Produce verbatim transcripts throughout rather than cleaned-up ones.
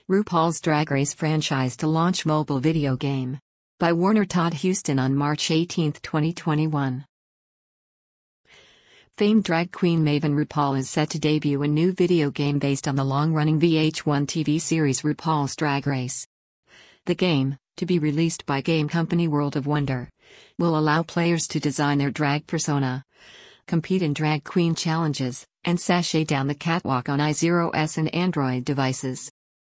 RuPaul's Drag Race franchise to launch mobile video game. By Warner Todd Huston on March eighteenth, twenty twenty-one. Famed drag queen Maven RuPaul is set to debut a new video game based on the long-running V H one T V series RuPaul's Drag Race. The game, to be released by game company World of Wonder, will allow players to design their drag persona, compete in drag queen challenges, and sashay down the catwalk on iOS and Android devices.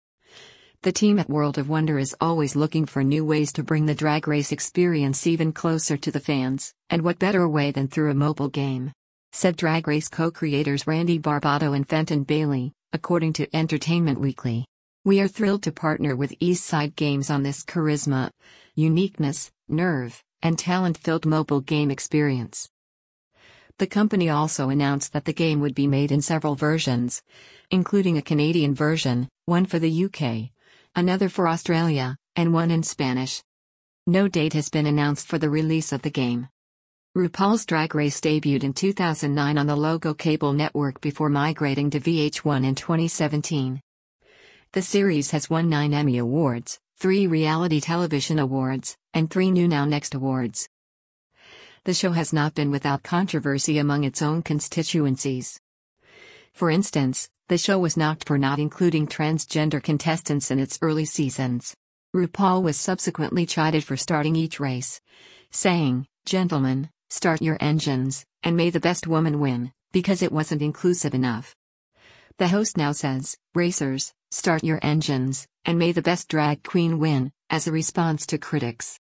The team at World of Wonder is always looking for new ways to bring the drag race experience even closer to the fans, and what better way than through a mobile game, said Drag Race co-creators Randy Barbato and Fenton Bailey, according to Entertainment Weekly. We are thrilled to partner with Eastside Games on this charisma, uniqueness, nerve, and talent-filled mobile game experience. The company also announced that the game would be made in several versions, including a Canadian version, one for the U K, another for Australia, and one in Spanish. No date has been announced for the release of the game. RuPaul's Drag Race debuted in two thousand nine on the Logo cable network before migrating to V H one in twenty seventeen. The series has won nine Emmy Awards, three Reality Television Awards, and three New Now Next Awards. The show has not been without controversy among its own constituencies. For instance, the show was knocked for not including transgender contestants in its early seasons. RuPaul was subsequently chided for starting each race, saying, "Gentlemen, start your engines, and may the best woman win," because it wasn't inclusive enough. The host now says, "Racers, start your engines, and may the best drag queen win," as a response to critics.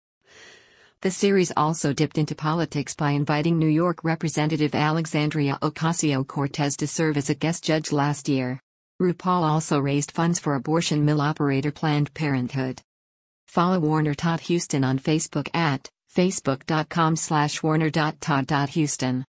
The series also dipped into politics by inviting New York Representative Alexandria Ocasio-Cortez to serve as a guest judge last year. RuPaul also raised funds for abortion mill operator Planned Parenthood. Follow Warner Todd Huston on Facebook at facebook dot com slash warner dot todd dot huston.